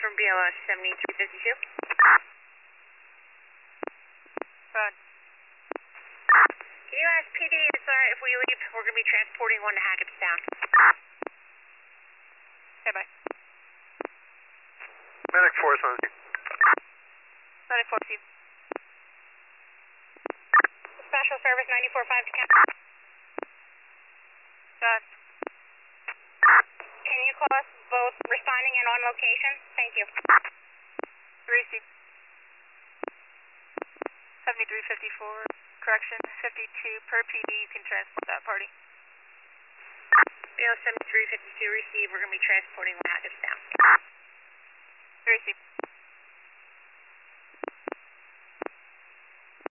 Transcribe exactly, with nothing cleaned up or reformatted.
from B L S seventy-three fifty-two. Run. Can you ask P D if it's alright if we leave? We're going to be transporting one to Hackettstown. Okay, bye. Medic force on you. Medic force you. Special Service ninety-four five to Camp. Got. Can you call us both responding and on location? Thank you. Received. seventy-three fifty-four, correction, fifty-two per P D, you can transport that party. B L S seventy-three fifty-two, receive, we're going to be transporting one to Hackettstown. Received.